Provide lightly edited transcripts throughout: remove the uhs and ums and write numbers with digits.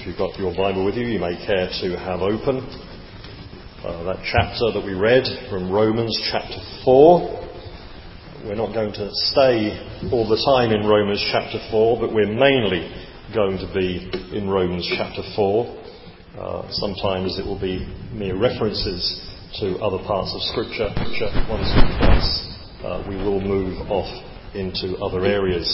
if you've got your Bible with you, you may care to have open that chapter that we read from Romans chapter 4. We're not going to stay all the time in Romans chapter 4, but we're mainly going to be in Romans chapter 4. Sometimes it will be mere references to other parts of Scripture. Once or twice we will move off into other areas.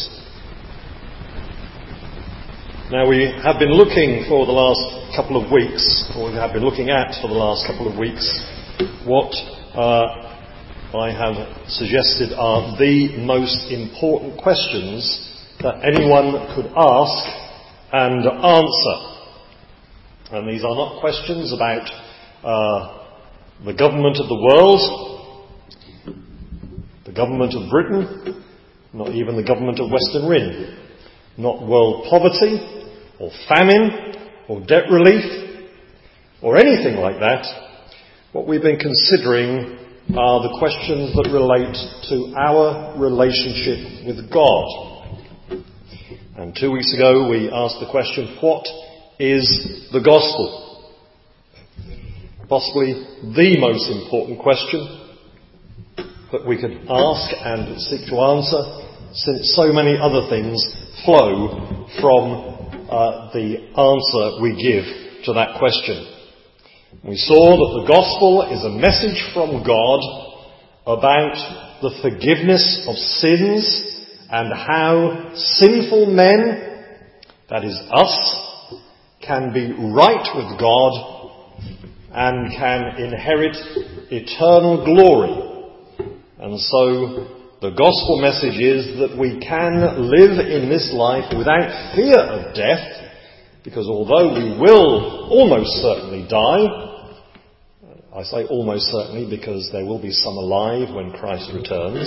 Now, we have been looking for the last couple of weeks, or we have been looking at for the last couple of weeks, what I have suggested are the most important questions that anyone could ask and answer. And these are not questions about the government of the world, the government of Britain, not even the government of Western Rim, not world poverty, or famine, or debt relief, or anything like that. What we've been considering are the questions that relate to our relationship with God. And 2 weeks ago we asked the question, what is the gospel? Possibly the most important question that we could ask and seek to answer, since so many other things flow from the answer we give to that question. We saw that the gospel is a message from God about the forgiveness of sins and how sinful men, that is us, can be right with God and can inherit eternal glory. And so the gospel message is that we can live in this life without fear of death, because although we will almost certainly die, I say almost certainly because there will be some alive when Christ returns,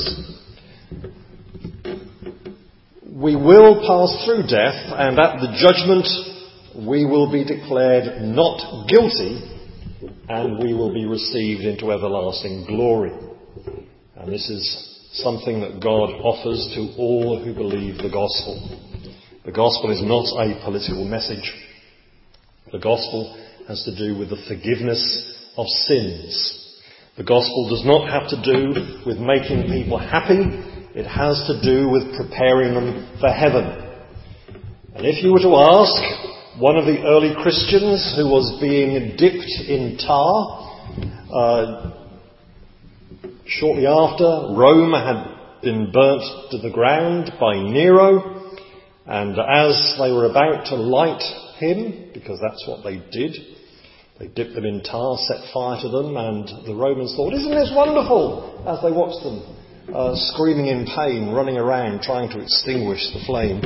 we will pass through death, and at the judgment we will be declared not guilty, and we will be received into everlasting glory. And this is something that God offers to all who believe the gospel. The gospel is not a political message. The gospel has to do with the forgiveness of sins. The gospel does not have to do with making people happy. It has to do with preparing them for heaven. And if you were to ask one of the early Christians who was being dipped in tar, shortly after, Rome had been burnt to the ground by Nero, and as they were about to light him, because that's what they did, they dipped them in tar, set fire to them, and the Romans thought, "Isn't this wonderful?" as they watched them screaming in pain, running around, trying to extinguish the flame.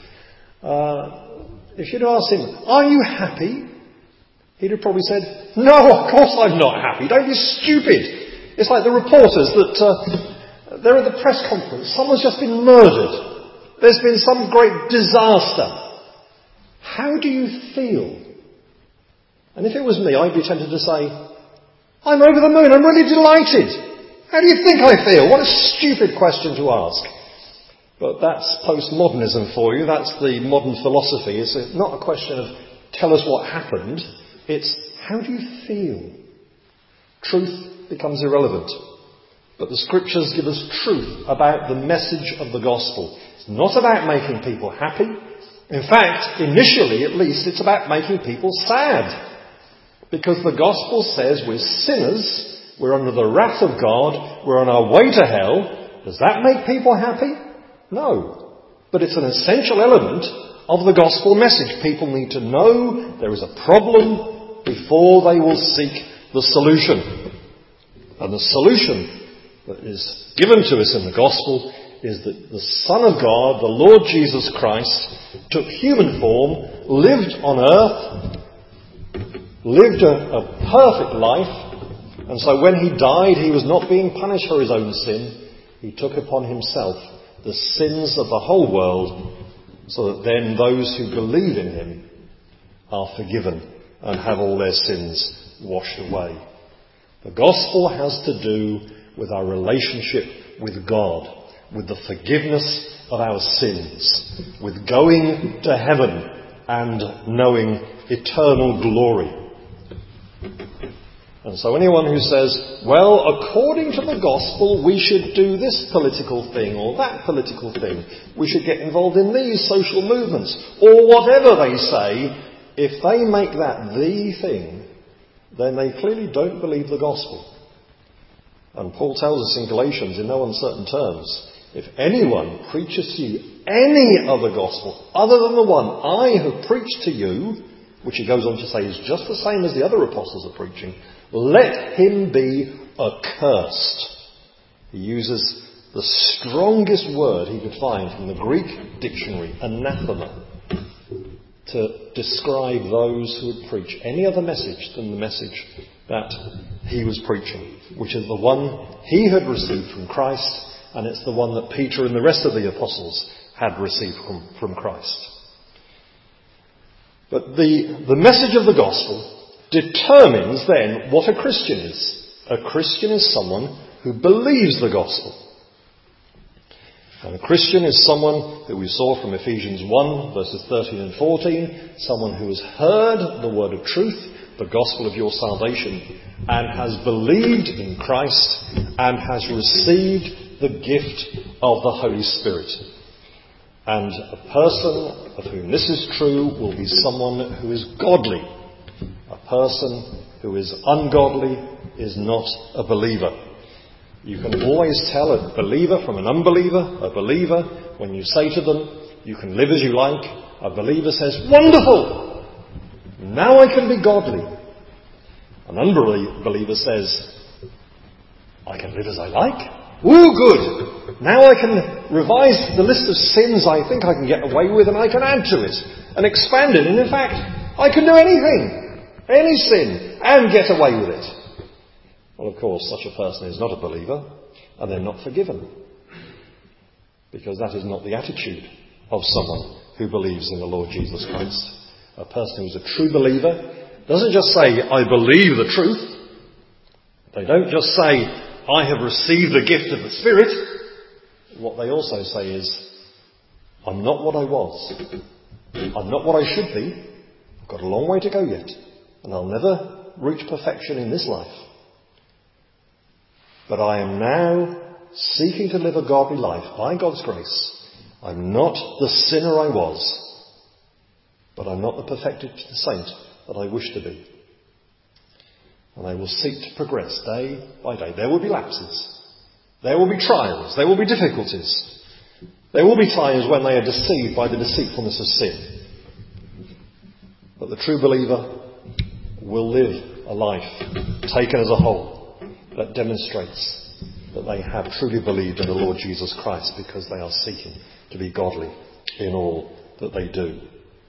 If you'd asked him, "Are you happy?" he'd have probably said, "No, of course I'm not happy. Don't be stupid." It's like the reporters that they're at the press conference. Someone's just been murdered. There's been some great disaster. How do you feel? And if it was me, I'd be tempted to say, "I'm over the moon. I'm really delighted. How do you think I feel?" What a stupid question to ask. But that's postmodernism for you. That's the modern philosophy. It's not a question of tell us what happened. It's how do you feel? Truth becomes irrelevant. But the Scriptures give us truth about the message of the gospel. It's not about making people happy. In fact, initially at least, it's about making people sad. Because the gospel says we're sinners, we're under the wrath of God, we're on our way to hell. Does that make people happy? No. But it's an essential element of the gospel message. People need to know there is a problem before they will seek the solution. And the solution that is given to us in the gospel is that the Son of God, the Lord Jesus Christ, took human form, lived on earth, lived a perfect life, and so when he died, he was not being punished for his own sin. He took upon himself the sins of the whole world, so that then those who believe in him are forgiven and have all their sins washed away. The gospel has to do with our relationship with God, with the forgiveness of our sins, with going to heaven and knowing eternal glory. And so anyone who says, well, according to the gospel, we should do this political thing or that political thing, we should get involved in these social movements, or whatever they say, if they make that the thing, then they clearly don't believe the gospel. And Paul tells us in Galatians in no uncertain terms, if anyone preaches to you any other gospel other than the one I have preached to you, which he goes on to say is just the same as the other apostles are preaching, let him be accursed. He uses the strongest word he could find from the Greek dictionary, anathema, to describe those who would preach any other message than the message that he was preaching, which is the one he had received from Christ, and it's the one that Peter and the rest of the apostles had received from Christ. But the message of the gospel determines then what a Christian is. A Christian is someone who believes the gospel. And a Christian is someone that we saw from Ephesians 1 verses 13 and 14, someone who has heard the word of truth, the gospel of your salvation, and has believed in Christ and has received the gift of the Holy Spirit. And a person of whom this is true will be someone who is godly. A person who is ungodly is not a believer. You can always tell a believer from an unbeliever. A believer, when you say to them, you can live as you like, a believer says, wonderful! Now I can be godly. An unbeliever says, I can live as I like? Ooh, good! Now I can revise the list of sins I think I can get away with, and I can add to it and expand it. And in fact, I can do anything, any sin, and get away with it. Well, of course, such a person is not a believer, and they're not forgiven. Because that is not the attitude of someone who believes in the Lord Jesus Christ. A person who's a true believer doesn't just say, I believe the truth. They don't just say, I have received the gift of the Spirit. What they also say is, I'm not what I was. I'm not what I should be. I've got a long way to go yet. And I'll never reach perfection in this life. But I am now seeking to live a godly life by God's grace. I'm not the sinner I was, but I'm not the perfected saint that I wish to be. And I will seek to progress day by day. There will be lapses. There will be trials. There will be difficulties. There will be times when they are deceived by the deceitfulness of sin. But the true believer will live a life taken as a whole that demonstrates that they have truly believed in the Lord Jesus Christ, because they are seeking to be godly in all that they do.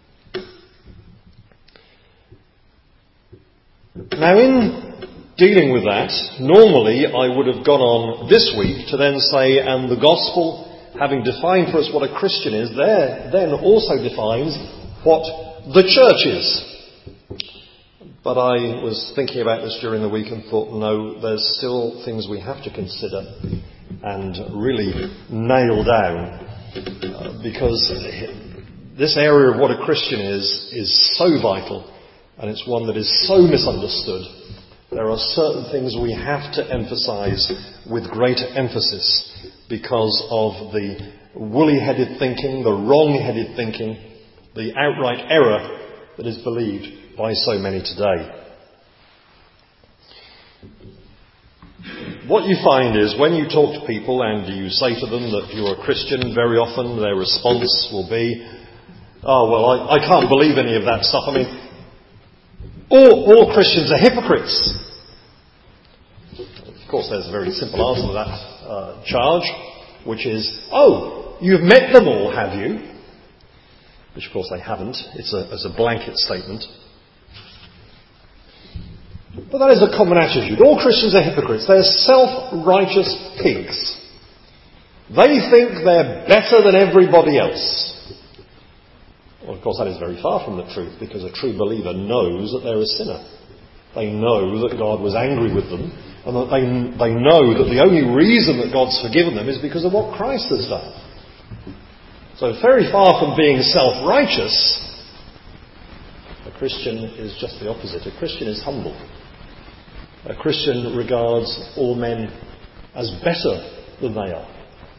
Now, in dealing with that, normally I would have gone on this week to then say, and the gospel, having defined for us what a Christian is, then also defines what the church is. But I was thinking about this during the week and thought, no, there's still things we have to consider and really nail down, because this area of what a Christian is so vital, and it's one that is so misunderstood. There are certain things we have to emphasize with greater emphasis because of the woolly-headed thinking, the wrong-headed thinking, the outright error that is believed by so many today. What you find is when you talk to people and you say to them that you're a Christian, very often their response will be, oh, well, I can't believe any of that stuff. I mean, all Christians are hypocrites. Of course, there's a very simple answer to that charge, which is, oh, you've met them all, have you? Which, of course, they haven't. It's a blanket statement. But that is a common attitude. All Christians are hypocrites. They're self-righteous pigs. They think they're better than everybody else. Well, of course, that is very far from the truth, because a true believer knows that they're a sinner. They know that God was angry with them, and that they know that the only reason that God's forgiven them is because of what Christ has done. So very far from being self-righteous, A Christian is just the opposite. A Christian is humble. A Christian regards all men as better than they are.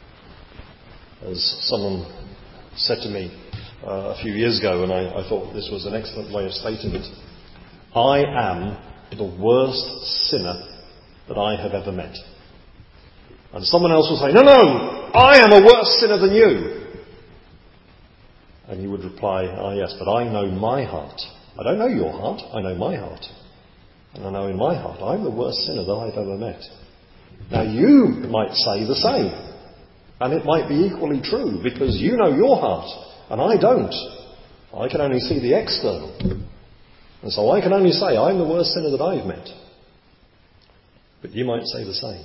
As someone said to me a few years ago, and I thought this was an excellent way of stating it, I am the worst sinner that I have ever met. And someone else will say, no, I am a worse sinner than you. And you would reply, yes, but I know my heart. I don't know your heart, I know my heart. And I know in my heart, I'm the worst sinner that I've ever met. Now you might say the same. And it might be equally true, because you know your heart, and I don't. I can only see the external. And so I can only say, I'm the worst sinner that I've met. But you might say the same.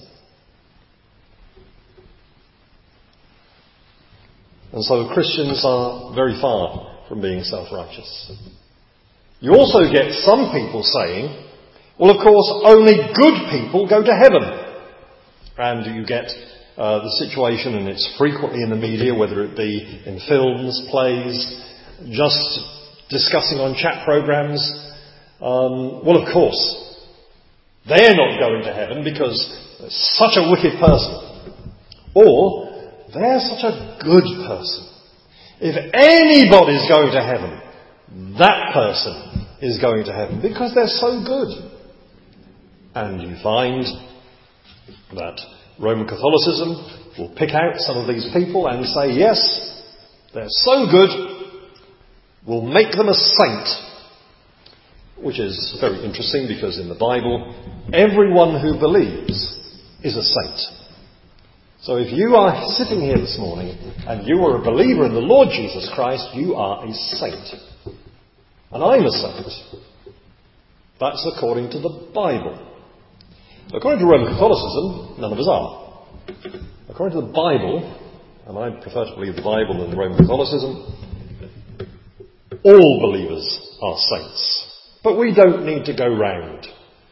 And so Christians are very far from being self-righteous. You also get some people saying, well, of course, only good people go to heaven. And you get the situation, and it's frequently in the media, whether it be in films, plays, just discussing on chat programs. Well, of course, they're not going to heaven because they're such a wicked person. Or, they're such a good person. If anybody's going to heaven, that person is going to heaven because they're so good. And you find that Roman Catholicism will pick out some of these people and say, yes, they're so good, we'll make them a saint. Which is very interesting, because in the Bible, everyone who believes is a saint. So if you are sitting here this morning and you are a believer in the Lord Jesus Christ, you are a saint. And I'm a saint. That's according to the Bible. According to Roman Catholicism, none of us are. According to the Bible, and I prefer to believe the Bible than Roman Catholicism, all believers are saints. But we don't need to go round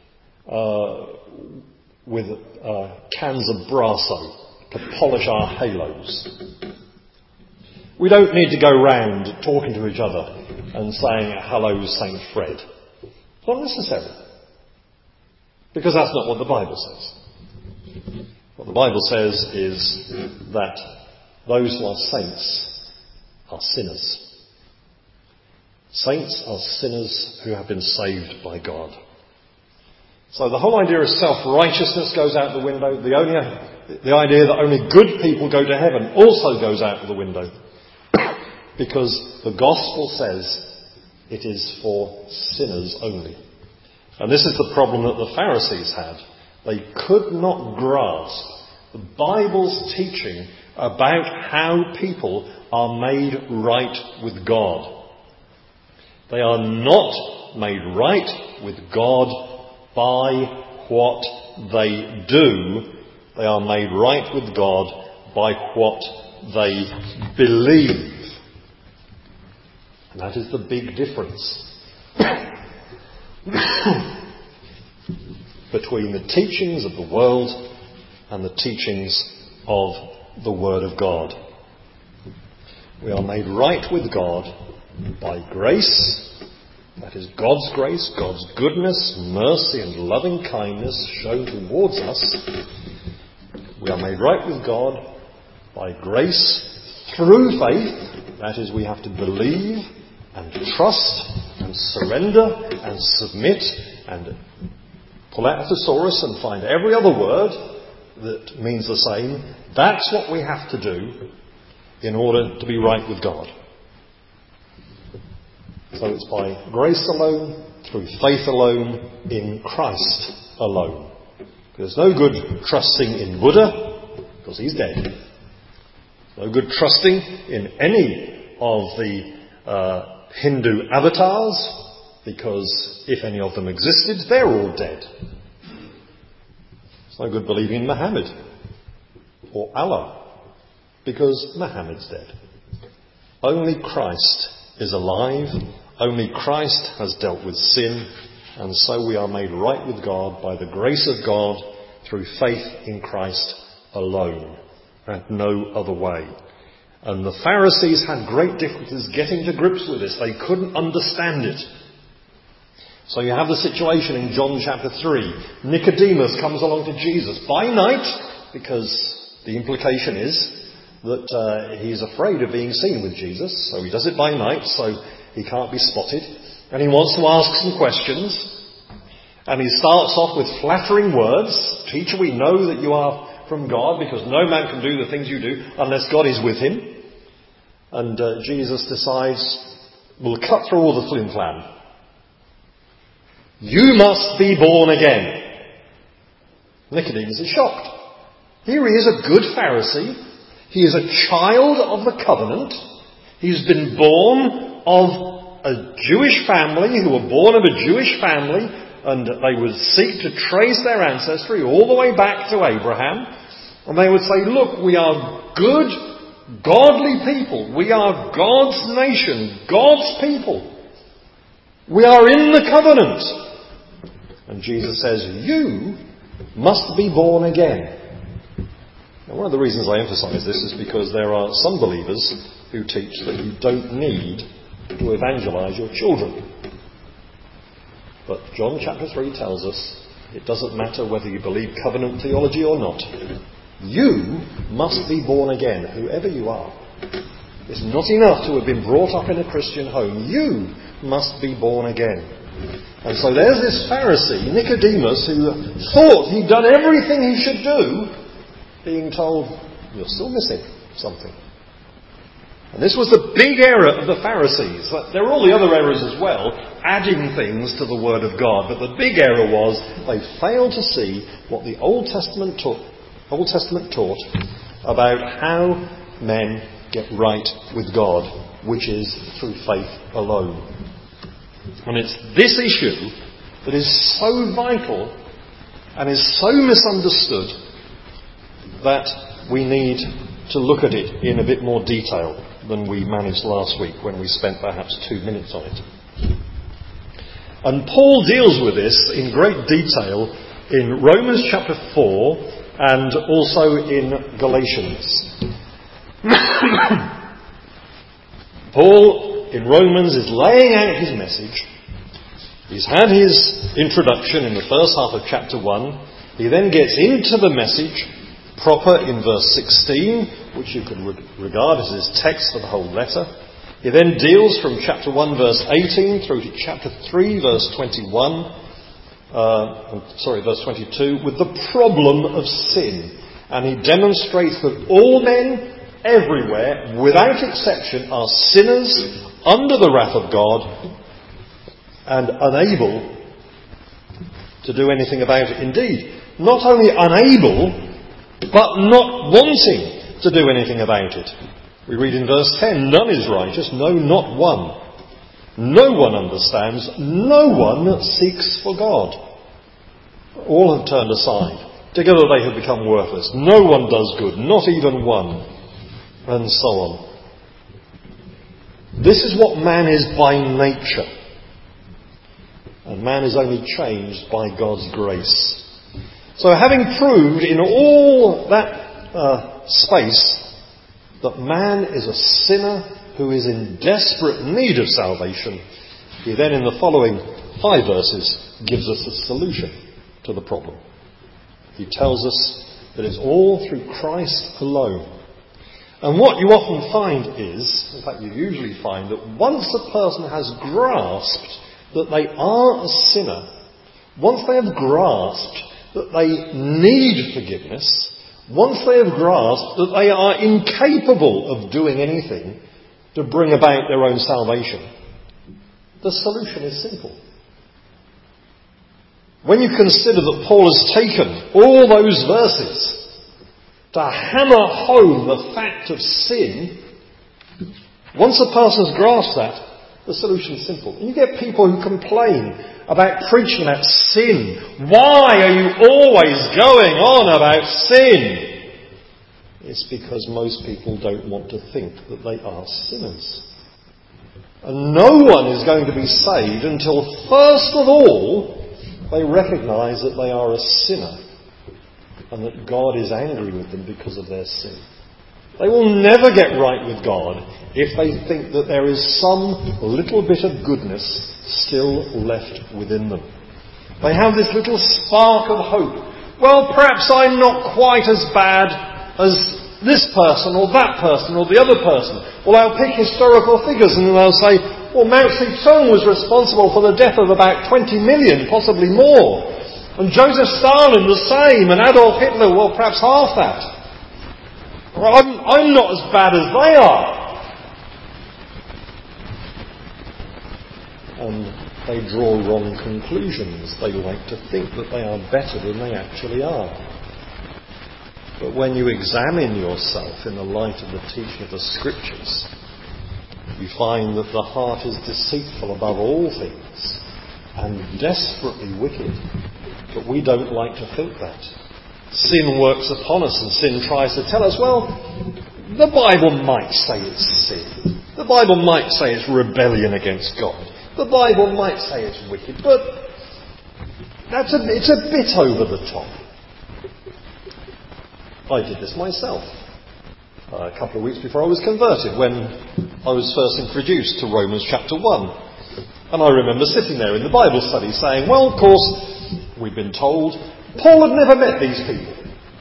with cans of Brasso to polish our halos. We don't need to go round talking to each other and saying, hello, Saint Fred. It's not necessary. Because that's not what the Bible says. What the Bible says is that those who are saints are sinners. Saints are sinners who have been saved by God. So the whole idea of self-righteousness goes out the window. The idea that only good people go to heaven also goes out the window. Because the gospel says it is for sinners only. And this is the problem that the Pharisees had. They could not grasp the Bible's teaching about how people are made right with God. They are not made right with God by what they do. They are made right with God by what they believe. And that is the big difference between the teachings of the world and the teachings of the Word of God. We are made right with God by grace. That is God's grace, God's goodness, mercy and loving kindness shown towards us. We are made right with God by grace through faith. That is, we have to believe and trust and surrender and submit and pull out a thesaurus and find every other word that means the same. That's what we have to do in order to be right with God. So it's by grace alone, through faith alone, in Christ alone. There's no good trusting in Buddha, because he's dead. No good trusting in any of the Hindu avatars, because if any of them existed, they're all dead. It's no good believing in Muhammad or Allah, because Muhammad's dead. Only Christ is alive. Only Christ has dealt with sin, and so we are made right with God by the grace of God through faith in Christ alone, and no other way. And the Pharisees had great difficulties getting to grips with this. They couldn't understand it. So you have the situation in John chapter 3. Nicodemus comes along to Jesus by night, because the implication is that he's afraid of being seen with Jesus. So he does it by night, so he can't be spotted. And he wants to ask some questions. And he starts off with flattering words. Teacher, we know that you are from God, because no man can do the things you do unless God is with him. And Jesus decides, we'll cut through all the flim-flam. You must be born again. Nicodemus is shocked. Here he is, a good Pharisee. He is a child of the covenant. He's been born of a Jewish family, who were born of a Jewish family, and they would seek to trace their ancestry all the way back to Abraham. And they would say, look, we are good, godly people. We are God's nation, God's people. We are in the covenant. And Jesus says, you must be born again. Now, one of the reasons I emphasise this is because there are some believers who teach that you don't need to evangelise your children. But John chapter 3 tells us it doesn't matter whether you believe covenant theology or not. You must be born again, whoever you are. It's not enough to have been brought up in a Christian home. You must be born again. And so there's this Pharisee, Nicodemus, who thought he'd done everything he should do, being told, you're still missing something. And this was the big error of the Pharisees. There were all the other errors as well, adding things to the Word of God. But the big error was they failed to see what the Old Testament taught about how men get right with God, which is through faith alone. And it's this issue that is so vital and is so misunderstood that we need to look at it in a bit more detail than we managed last week when we spent perhaps 2 minutes on it. And Paul deals with this in great detail in Romans chapter 4 and also in Galatians. Paul in Romans is laying out his message. He's had his introduction in the first half of chapter 1. He then gets into the message proper in verse 16, which you could regard as his text for the whole letter. He then deals from chapter 1 verse 18 through to chapter 3 verse 22 with the problem of sin. And he demonstrates that all men everywhere, without exception, are sinners under the wrath of God and unable to do anything about it. Indeed, not only unable, but not wanting to do anything about it. We read in verse 10, none is righteous, no, not one. No one understands, no one seeks for God. All have turned aside. Together they have become worthless. No one does good, not even one. And so on. This is what man is by nature. And man is only changed by God's grace. So having proved in all that space that man is a sinner who is in desperate need of salvation, he then in the following 5 verses gives us a solution to the problem. He tells us that it's all through Christ alone. And what you often find is, in fact you usually find, that once a person has grasped that they are a sinner, once they have grasped that they need forgiveness, once they have grasped that they are incapable of doing anything to bring about their own salvation, the solution is simple. When you consider that Paul has taken all those verses to hammer home the fact of sin, once a person has grasped that, the solution is simple. And you get people who complain about preaching about sin. Why are you always going on about sin? It's because most people don't want to think that they are sinners. And no one is going to be saved until first of all they recognise that they are a sinner and that God is angry with them because of their sin. They will never get right with God if they think that there is some little bit of goodness still left within them. They have this little spark of hope. Well, perhaps I'm not quite as bad as this person or that person or the other person. Well, they'll pick historical figures and they'll say, well, Mao Zedong was responsible for the death of about 20 million, possibly more. And Joseph Stalin the same, and Adolf Hitler, well, perhaps half that. Well, I'm not as bad as they are. And they draw wrong conclusions. They like to think that they are better than they actually are. But when you examine yourself in the light of the teaching of the Scriptures, you find that the heart is deceitful above all things and desperately wicked. But we don't like to think that. Sin works upon us and sin tries to tell us, well, the Bible might say it's sin. The Bible might say it's rebellion against God. The Bible might say it's wicked, but it's a bit over the top. I did this myself a couple of weeks before I was converted, when I was first introduced to Romans chapter 1. And I remember sitting there in the Bible study saying, well, of course, we've been told Paul had never met these people.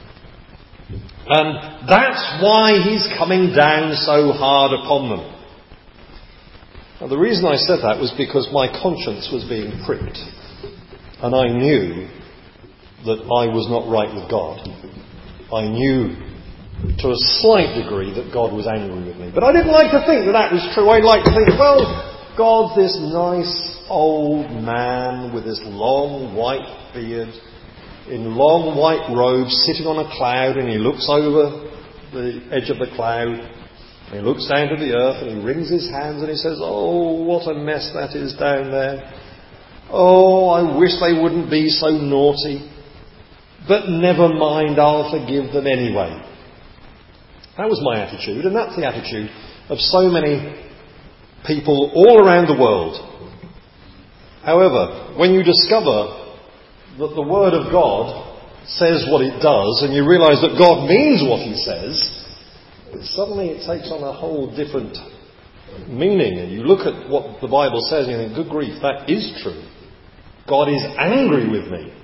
And that's why he's coming down so hard upon them. Now, the reason I said that was because my conscience was being pricked. And I knew that I was not right with God. I knew to a slight degree that God was angry with me. But I didn't like to think that that was true. I'd like to think, well, God's this nice old man with this long white beard, in long white robes, sitting on a cloud, and he looks over the edge of the cloud, and he looks down to the earth, and he wrings his hands, and he says, oh, what a mess that is down there. Oh, I wish they wouldn't be so naughty. But never mind, I'll forgive them anyway. That was my attitude, and that's the attitude of so many people all around the world. However, when you discover that the Word of God says what it does, and you realise that God means what He says, suddenly it takes on a whole different meaning. And you look at what the Bible says and you think, good grief, that is true. God is angry with me.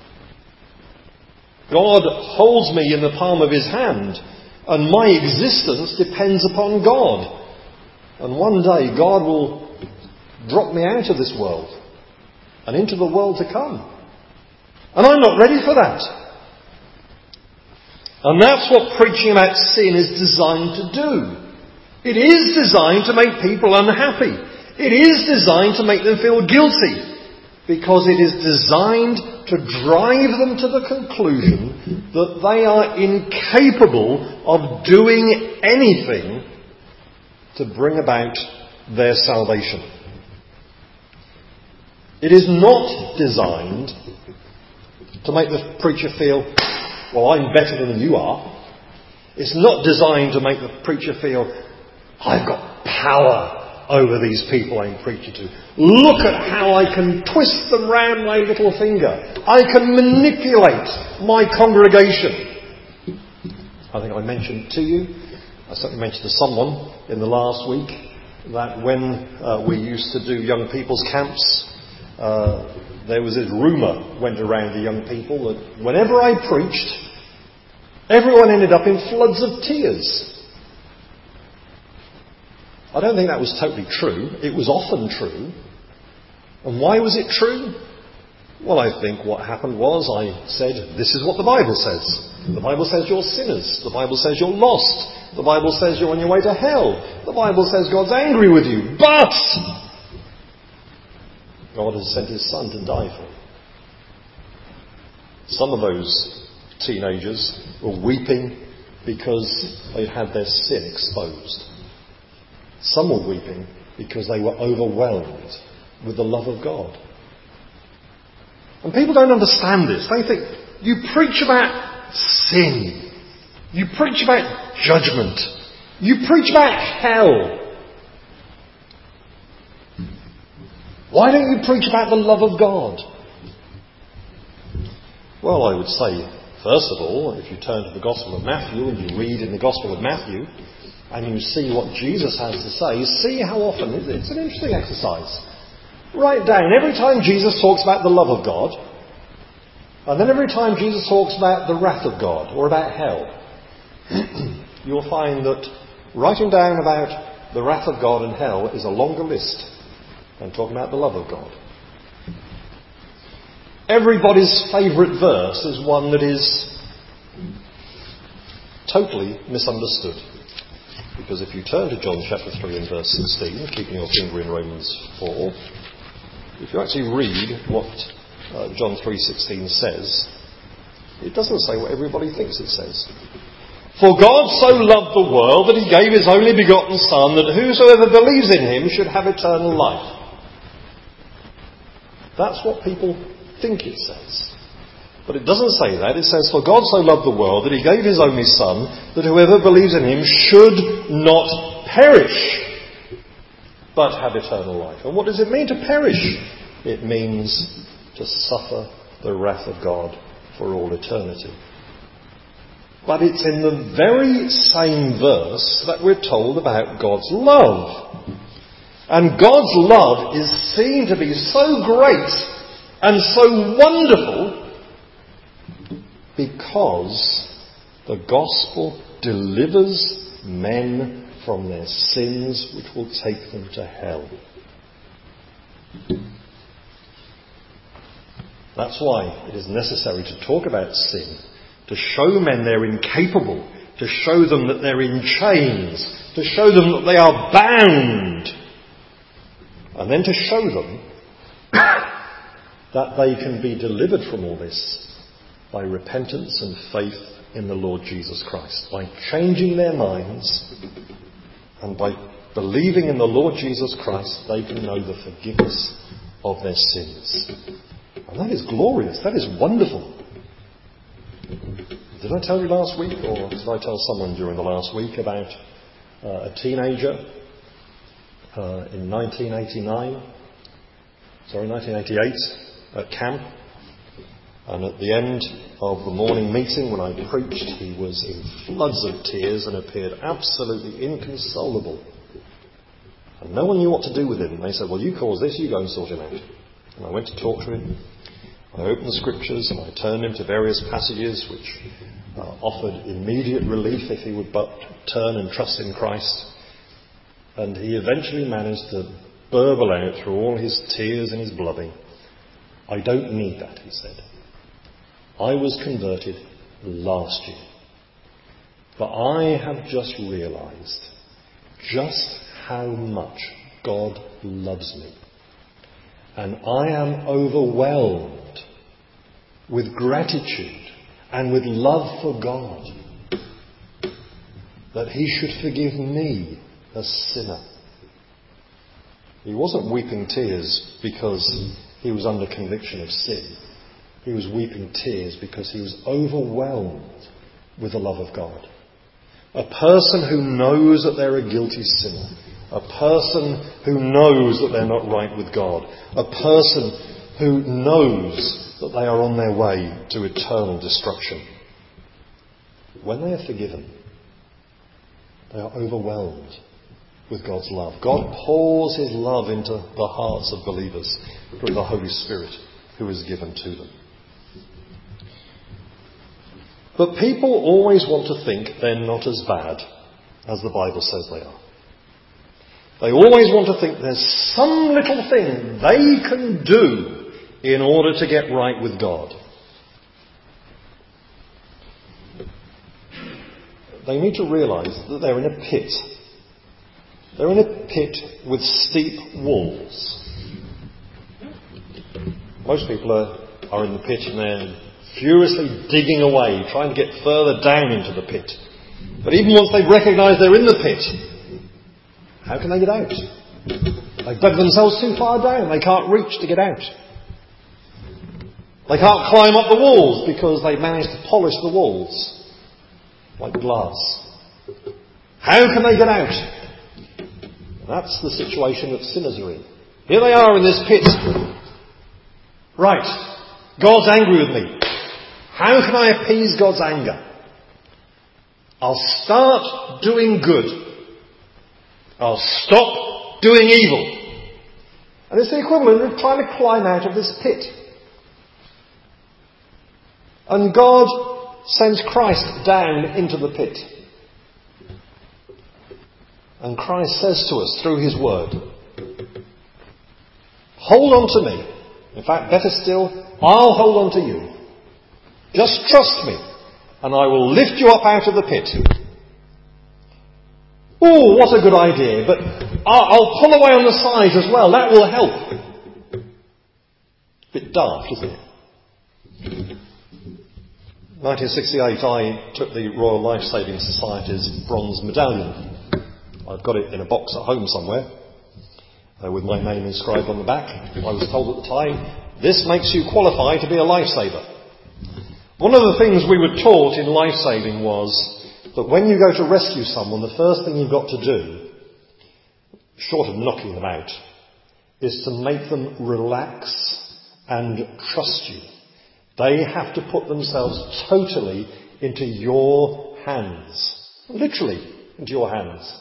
God holds me in the palm of His hand, and my existence depends upon God. And one day God will drop me out of this world and into the world to come. And I'm not ready for that. And that's what preaching about sin is designed to do. It is designed to make people unhappy. It is designed to make them feel guilty. Because it is designed to drive them to the conclusion that they are incapable of doing anything to bring about their salvation. It is not designed to make the preacher feel, well, I'm better than you are. It's not designed to make the preacher feel, I've got power over these people I'm preaching to. Look at how I can twist them round my little finger. I can manipulate my congregation. I think I mentioned to you, I certainly mentioned to someone in the last week, that when we used to do young people's camps, there was this rumour went around the young people that whenever I preached, everyone ended up in floods of tears. I don't think that was totally true. It was often true. And why was it true? Well, I think what happened was I said, this is what the Bible says. The Bible says you're sinners. The Bible says you're lost. The Bible says you're on your way to hell. The Bible says God's angry with you. But God has sent His Son to die for you. Some of those teenagers were weeping because they'd had their sin exposed. Some were weeping because they were overwhelmed with the love of God. And people don't understand this. They think, you preach about sin. You preach about judgment. You preach about hell. Why don't you preach about the love of God? Well, I would say, First of all, if you turn to the Gospel of Matthew and you read in the Gospel of Matthew and you see what Jesus has to say, see how often, it's an interesting exercise. Write down every time Jesus talks about the love of God, and then every time Jesus talks about the wrath of God or about hell, you'll find that writing down about the wrath of God and hell is a longer list than talking about the love of God. Everybody's favourite verse is one that is totally misunderstood. Because if you turn to John chapter 3 and verse 16, keeping your finger in Romans 4, if you actually read what John 3:16 says, it doesn't say what everybody thinks it says. For God so loved the world that he gave his only begotten Son, that whosoever believes in him should have eternal life. That's what people think it says. But it doesn't say that. It says, for God so loved the world that he gave his only Son, that whoever believes in him should not perish, but have eternal life. And what does it mean to perish? It means to suffer the wrath of God for all eternity. But it's in the very same verse that we're told about God's love. And God's love is seen to be so great and so wonderful because the gospel delivers men from their sins, which will take them to hell. That's why it is necessary to talk about sin, to show men they're incapable, to show them that they're in chains, to show them that they are bound, and then to show them that they can be delivered from all this by repentance and faith in the Lord Jesus Christ, by changing their minds and by believing in the Lord Jesus Christ, they can know the forgiveness of their sins. And that is glorious, that is wonderful. Did I tell you last week, or did I tell someone during the last week about a teenager in 1988 at camp? And at the end of the morning meeting, when I preached, he was in floods of tears and appeared absolutely inconsolable. And no one knew what to do with him. And they said, well, you caused this, you go and sort him out. And I went to talk to him. I opened the scriptures and I turned him to various passages which offered immediate relief if he would but turn and trust in Christ. And he eventually managed to burble out through all his tears and his blubbing, I don't need that, he said. I was converted last year. But I have just realised just how much God loves me. And I am overwhelmed with gratitude and with love for God that he should forgive me, a sinner. He wasn't weeping tears because he was under conviction of sin. He was weeping tears because he was overwhelmed with the love of God. A person who knows that they're a guilty sinner. A person who knows that they're not right with God. A person who knows that they are on their way to eternal destruction. When they are forgiven, they are overwhelmed with God's love. God pours his love into the hearts of believers through the Holy Spirit who is given to them. But people always want to think they're not as bad as the Bible says they are. They always want to think there's some little thing they can do in order to get right with God. They need to realise that they're in a pit. They're in a pit with steep walls. Most people are in the pit and they're furiously digging away, trying to get further down into the pit. But even once they've recognised they're in the pit, how can they get out? They've dug themselves too far down. They can't reach to get out. They can't climb up the walls because they've managed to polish the walls like glass. How can they get out? That's the situation that sinners are in. Here they are in this pit. Right. God's angry with me. How can I appease God's anger? I'll start doing good. I'll stop doing evil. And it's the equivalent of trying to climb out of this pit. And God sends Christ down into the pit. And Christ says to us through his word, hold on to me. In fact, better still, I'll hold on to you. Just trust me, and I will lift you up out of the pit. Oh, what a good idea, but I'll pull away on the sides as well. That will help. Bit daft, isn't it? 1968, I took the Royal Life Saving Society's bronze medallion. I've got it in a box at home somewhere, with my name inscribed on the back. I was told at the time, this makes you qualified to be a lifesaver. One of the things we were taught in lifesaving was that when you go to rescue someone, the first thing you've got to do, short of knocking them out, is to make them relax and trust you. They have to put themselves totally into your hands. Literally into your hands.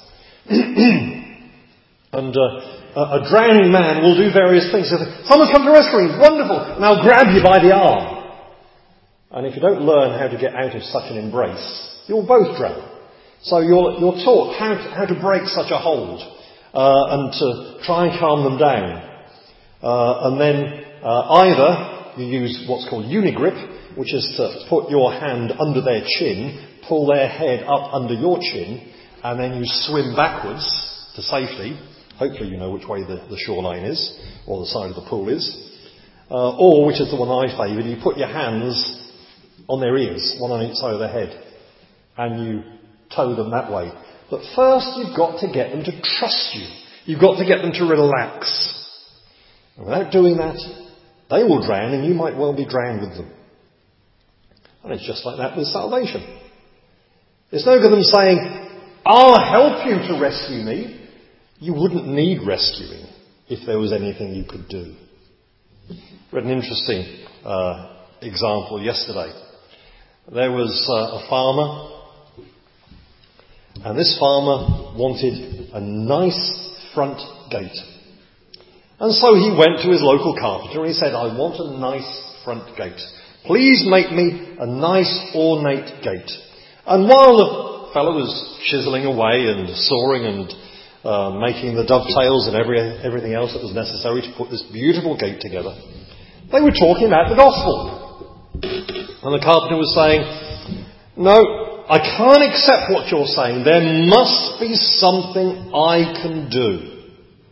And a drowning man will do various things. Someone's come to rescue me, wonderful, and I'll grab you by the arm. And if you don't learn how to get out of such an embrace, you'll both drown. So you're taught how to break such a hold and to try and calm them down. And then either you use what's called unigrip, which is to put your hand under their chin, pull their head up under your chin, and then you swim backwards to safety. Hopefully you know which way the shoreline is, or the side of the pool is. Or, which is the one I favoured, you put your hands on their ears, one on each side of their head, and you tow them that way. But first you've got to get them to trust you. You've got to get them to relax. And without doing that, they will drown, and you might well be drowned with them. And it's just like that with salvation. It's no good them saying, I'll help you to rescue me. You wouldn't need rescuing if there was anything you could do. I read an interesting example yesterday. There was a farmer, and this farmer wanted a nice front gate. And so he went to his local carpenter and he said, I want a nice front gate. Please make me a nice ornate gate. And while the fellow was chiselling away and sawing and making the dovetails and everything else that was necessary to put this beautiful gate together, they were talking about the gospel. And the carpenter was saying, no, I can't accept what you're saying. There must be something I can do.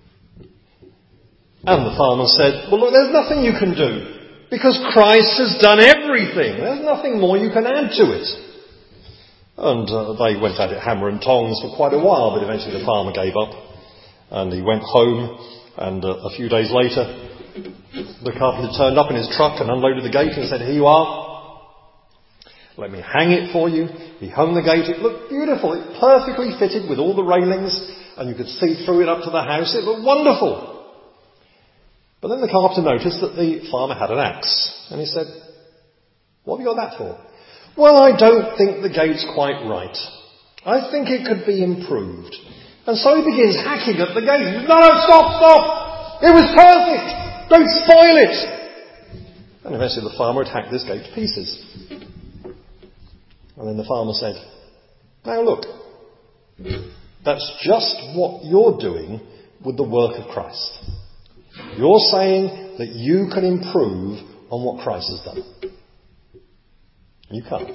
And the farmer said, well, look, there's nothing you can do, because Christ has done everything. There's nothing more you can add to it. And they went at it hammer and tongs for quite a while, but eventually the farmer gave up. And he went home, and a few days later, the carpenter turned up in his truck and unloaded the gate and said, here you are. Let me hang it for you. He hung the gate. It looked beautiful. It perfectly fitted with all the railings, and you could see through it up to the house. It looked wonderful. But then the carpenter noticed that the farmer had an axe. And he said, what have you got that for? Well, I don't think the gate's quite right. I think it could be improved. And so he begins hacking at the gate. No, stop! It was perfect! Don't spoil it! And eventually the farmer had hacked this gate to pieces. And then the farmer said, now look, that's just what you're doing with the work of Christ. You're saying that you can improve on what Christ has done. You can't.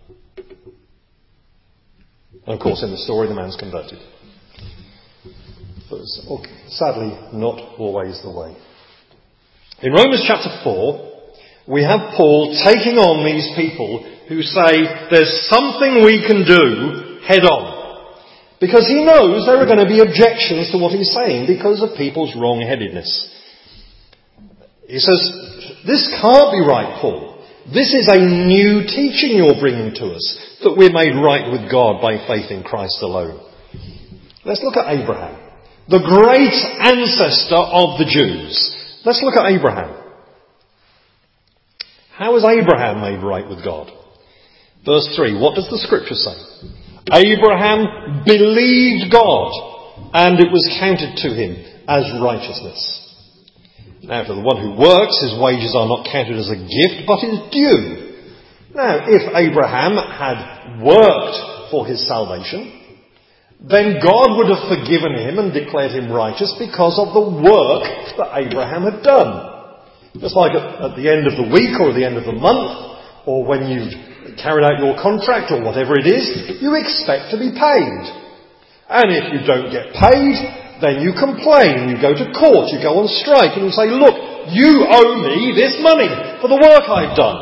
And of course, in the story, the man's converted. But it's sadly not always the way. In Romans chapter 4, we have Paul taking on these people who say there's something we can do head on. Because he knows there are going to be objections to what he's saying because of people's wrong-headedness. He says, this can't be right, Paul. This is a new teaching you're bringing to us, that we're made right with God by faith in Christ alone. Let's look at Abraham, the great ancestor of the Jews. Let's look at Abraham. How was Abraham made right with God? Verse 3, what does the scripture say? Abraham believed God, and it was counted to him as righteousness. Now, to the one who works, his wages are not counted as a gift, but is due. Now, if Abraham had worked for his salvation, then God would have forgiven him and declared him righteous because of the work that Abraham had done. Just like at the end of the week or at the end of the month, or when you've carried out your contract or whatever it is, you expect to be paid. And if you don't get paid, then you complain, you go to court, you go on strike, and you say, look, you owe me this money for the work I've done.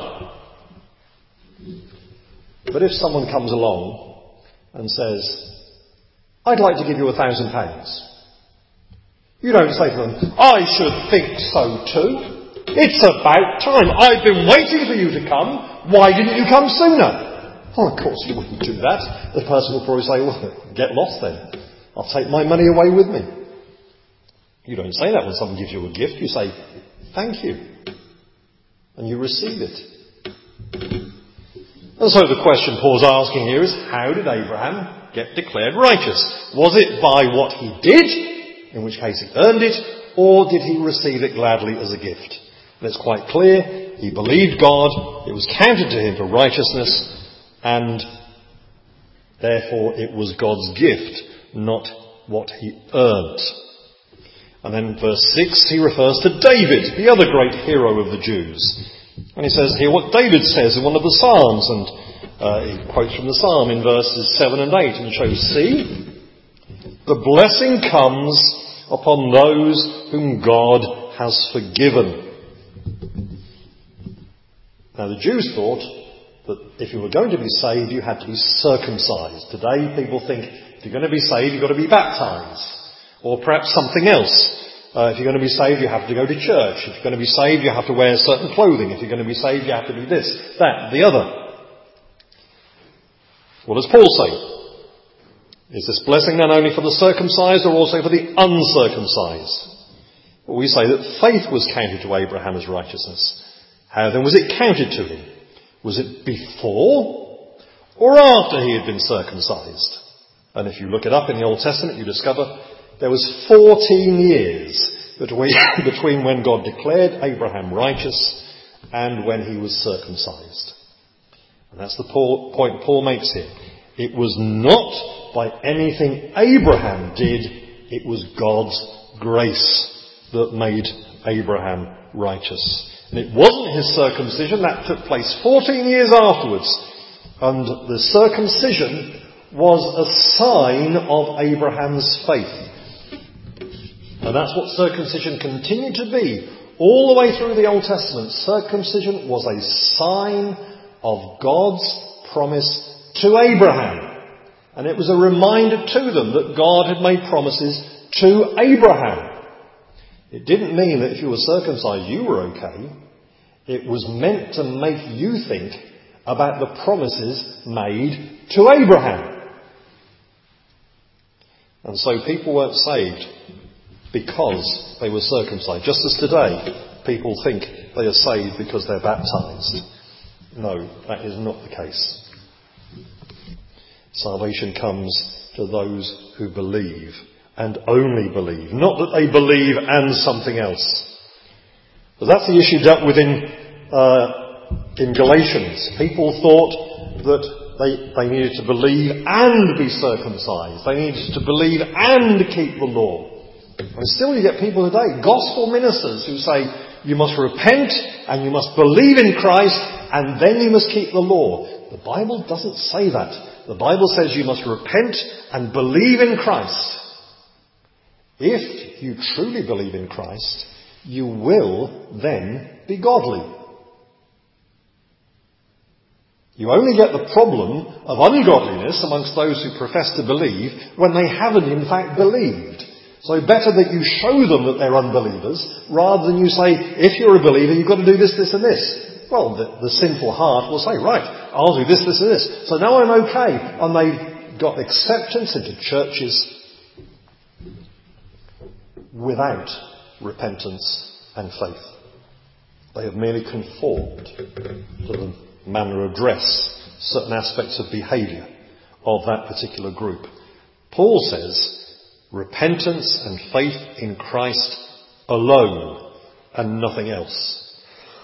But if someone comes along and says, I'd like to give you £1,000. You don't say to them, I should think so too. It's about time. I've been waiting for you to come. Why didn't you come sooner? Well, of course you wouldn't do that. The person will probably say, well, get lost then. I'll take my money away with me. You don't say that when someone gives you a gift. You say, thank you. And you receive it. And so the question Paul's asking here is, how did Abraham get declared righteous? Was it by what he did, in which case he earned it, or did he receive it gladly as a gift? And it's quite clear, he believed God, it was counted to him for righteousness, and therefore it was God's gift, not what he earned. And then verse 6, he refers to David, the other great hero of the Jews. And he says here what David says in one of the Psalms, and he quotes from the Psalm in verses 7 and 8, and shows, see, the blessing comes upon those whom God has forgiven. Now the Jews thought that if you were going to be saved, you had to be circumcised. Today people think if you're going to be saved, you've got to be baptized. Or perhaps something else. If you're going to be saved, you have to go to church. If you're going to be saved, you have to wear certain clothing. If you're going to be saved, you have to do this, that, the other. What does Paul say? Is this blessing then only for the circumcised or also for the uncircumcised? Well, we say that faith was counted to Abraham as righteousness. How then was it counted to him? Was it before or after he had been circumcised? And if you look it up in the Old Testament, you discover there was 14 years between when God declared Abraham righteous and when he was circumcised. And that's the point Paul makes here. It was not by anything Abraham did, it was God's grace that made Abraham righteous. And it wasn't his circumcision, that took place 14 years afterwards. And the circumcision was a sign of Abraham's faith. And that's what circumcision continued to be. All the way through the Old Testament, circumcision was a sign of God's promise to Abraham. And it was a reminder to them that God had made promises to Abraham. It didn't mean that if you were circumcised you were okay. It was meant to make you think about the promises made to Abraham. And so people weren't saved because they were circumcised. Just as today, people think they are saved because they're baptized. No, that is not the case. Salvation comes to those who believe, and only believe. Not that they believe and something else. But that's the issue dealt with in Galatians. People thought that they needed to believe and be circumcised. They needed to believe and keep the law. And still you get people today, gospel ministers, who say you must repent and you must believe in Christ and then you must keep the law. The Bible doesn't say that. The Bible says you must repent and believe in Christ. If you truly believe in Christ, you will then be godly. You only get the problem of ungodliness amongst those who profess to believe when they haven't in fact believed. So better that you show them that they're unbelievers rather than you say, if you're a believer, you've got to do this, this and this. Well, the sinful heart will say, right, I'll do this, this and this. So now I'm okay. And they've got acceptance into churches without repentance and faith. They have merely conformed to the manner of dress, certain aspects of behaviour of that particular group. Paul says, repentance and faith in Christ alone and nothing else.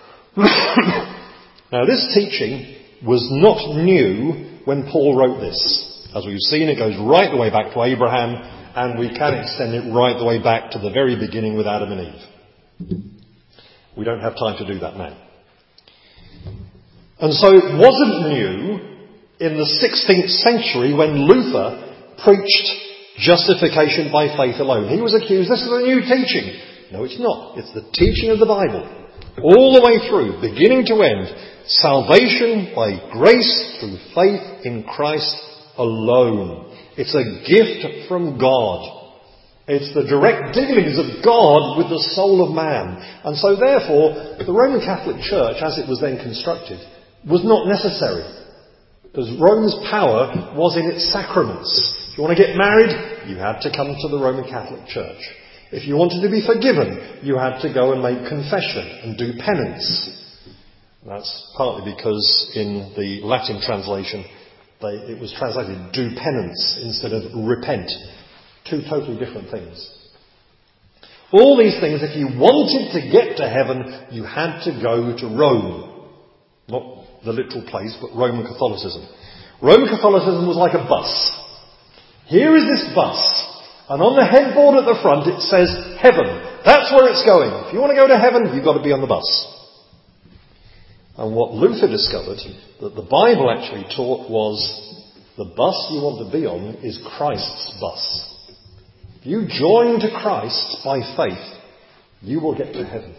Now, this teaching was not new when Paul wrote this. As we've seen, it goes right the way back to Abraham, and we can extend it right the way back to the very beginning with Adam and Eve. We don't have time to do that now. And so it wasn't new in the 16th century when Luther preached justification by faith alone. He was accused, this is a new teaching. No, it's not. It's the teaching of the Bible. All the way through, beginning to end. Salvation by grace through faith in Christ alone. It's a gift from God. It's the direct dealings of God with the soul of man. And so therefore, the Roman Catholic Church, as it was then constructed, was not necessary. Because Rome's power was in its sacraments. If you want to get married, you had to come to the Roman Catholic Church. If you wanted to be forgiven, you had to go and make confession and do penance. That's partly because in the Latin translation, it was translated do penance instead of repent. Two totally different things. All these things, if you wanted to get to heaven, you had to go to Rome. Not the literal place, but Roman Catholicism. Roman Catholicism was like a bus. Here is this bus, and on the headboard at the front it says heaven. That's where it's going. If you want to go to heaven, you've got to be on the bus. And what Luther discovered, that the Bible actually taught, was the bus you want to be on is Christ's bus. If you join to Christ by faith, you will get to heaven.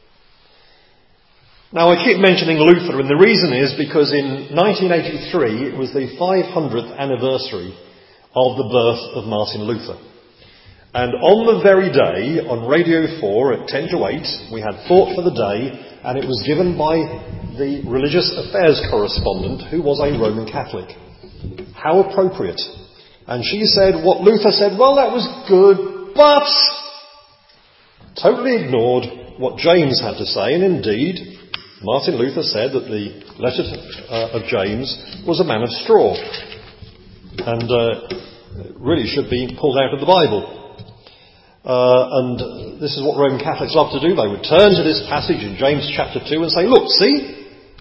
Now, I keep mentioning Luther, and the reason is because in 1983 it was the 500th anniversary of the birth of Martin Luther. And on the very day, on Radio 4 at 10 to 8, we had Thought for the Day, and it was given by the religious affairs correspondent, who was a Roman Catholic. How appropriate. And she said what Luther said, well, that was good, but totally ignored what James had to say. And indeed, Martin Luther said that the letter of James was a man of straw and really should be pulled out of the Bible. And this is what Roman Catholics love to do. They would turn to this passage in James chapter 2 and say, look, see?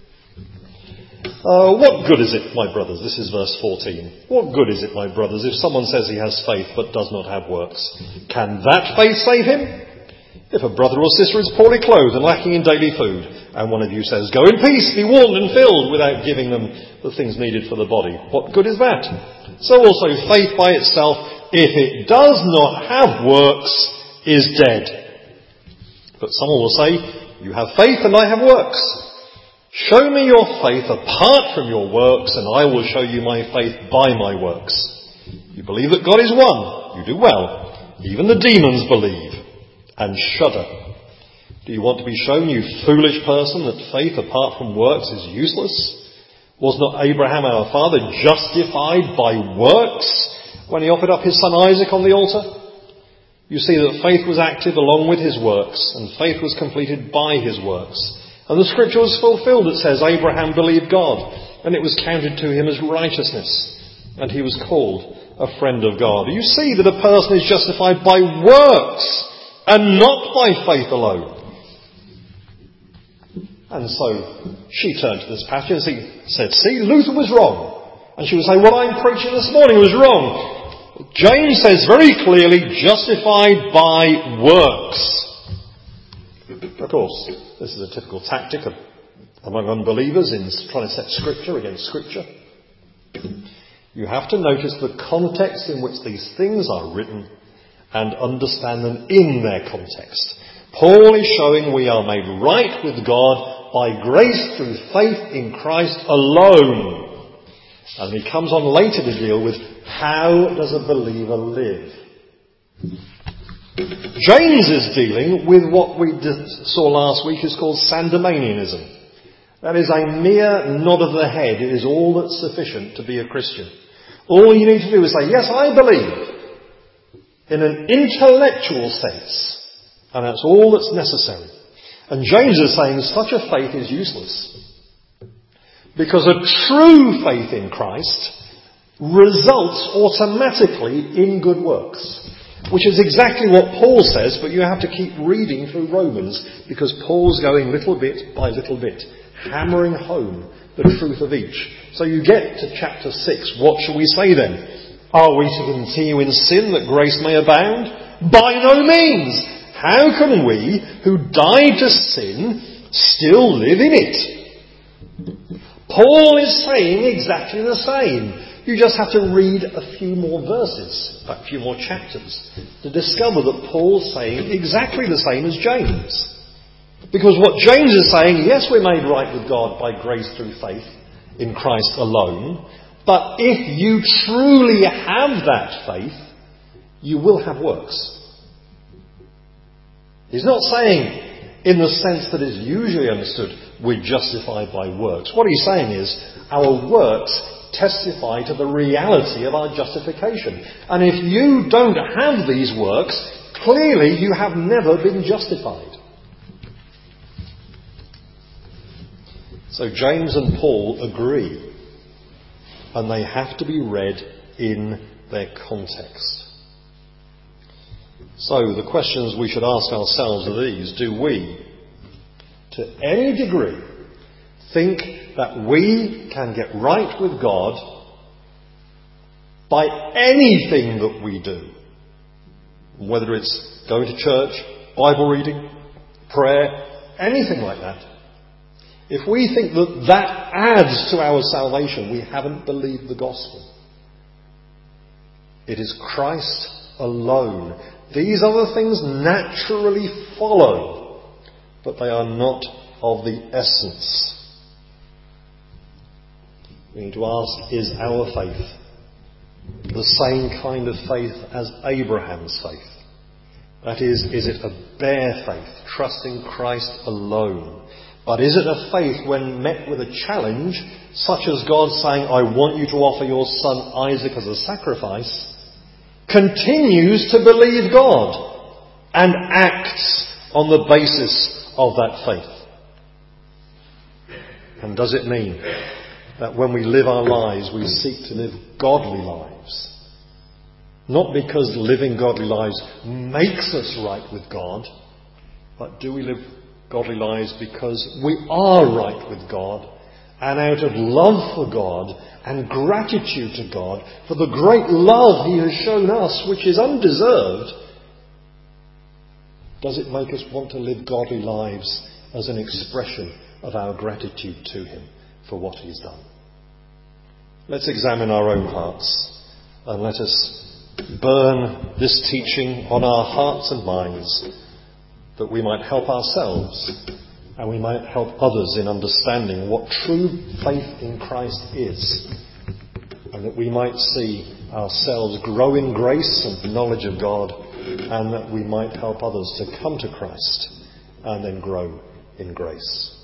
What good is it, my brothers? This is verse 14. What good is it, my brothers, if someone says he has faith but does not have works? Can that faith save him? If a brother or sister is poorly clothed and lacking in daily food, and one of you says, go in peace, be warmed and filled, without giving them the things needed for the body, what good is that? So also faith by itself, if it does not have works, is dead. But someone will say, you have faith and I have works. Show me your faith apart from your works, and I will show you my faith by my works. You believe that God is one. You do well. Even the demons believe and shudder. Do you want to be shown, you foolish person, that faith apart from works is useless? Was not Abraham our father justified by works when he offered up his son Isaac on the altar? You see that faith was active along with his works, and faith was completed by his works. And the scripture was fulfilled that says Abraham believed God, and it was counted to him as righteousness, and he was called a friend of God. You see that a person is justified by works and not by faith alone. And so she turned to this passage and said, see, Luther was wrong. And she would say, what I'm preaching this morning was wrong. James says very clearly, justified by works. Of course, this is a typical tactic among unbelievers in trying to set Scripture against Scripture. You have to notice the context in which these things are written and understand them in their context. Paul is showing we are made right with God by grace through faith in Christ alone. And he comes on later to deal with how does a believer live. James is dealing with what we saw last week is called Sandemanianism. That is a mere nod of the head. It is all that's sufficient to be a Christian. All you need to do is say, yes, I believe, in an intellectual sense. And that's all that's necessary. And James is saying such a faith is useless. Because a true faith in Christ results automatically in good works. Which is exactly what Paul says, but you have to keep reading through Romans, because Paul's going little bit by little bit, hammering home the truth of each. So you get to chapter 6. What shall we say then? Are we to continue in sin that grace may abound? By no means! How can we, who died to sin, still live in it? Paul is saying exactly the same. You just have to read a few more verses, a few more chapters, to discover that Paul's saying exactly the same as James. Because what James is saying, yes, we're made right with God by grace through faith in Christ alone, but if you truly have that faith, you will have works. He's not saying, in the sense that is usually understood, we're justified by works. What he's saying is, our works testify to the reality of our justification. And if you don't have these works, clearly you have never been justified. So James and Paul agree, and they have to be read in their context. So the questions we should ask ourselves are these. Do we, to any degree, think that we can get right with God by anything that we do? Whether it's going to church, Bible reading, prayer, anything like that. If we think that that adds to our salvation, we haven't believed the gospel. It is Christ alone. These other things naturally follow, but they are not of the essence. We need to ask, is our faith the same kind of faith as Abraham's faith? That is it a bare faith, trusting Christ alone? But is it a faith when met with a challenge, such as God saying, I want you to offer your son Isaac as a sacrifice, continues to believe God and acts on the basis of that faith? And does it mean that when we live our lives, we seek to live godly lives? Not because living godly lives makes us right with God, but do we live godly lives because we are right with God, and out of love for God and gratitude to God for the great love He has shown us, which is undeserved, does it make us want to live godly lives as an expression of our gratitude to Him for what He's done? Let's examine our own hearts, and let us burn this teaching on our hearts and minds, that we might help ourselves and we might help others in understanding what true faith in Christ is, and that we might see ourselves grow in grace and knowledge of God, and that we might help others to come to Christ and then grow in grace.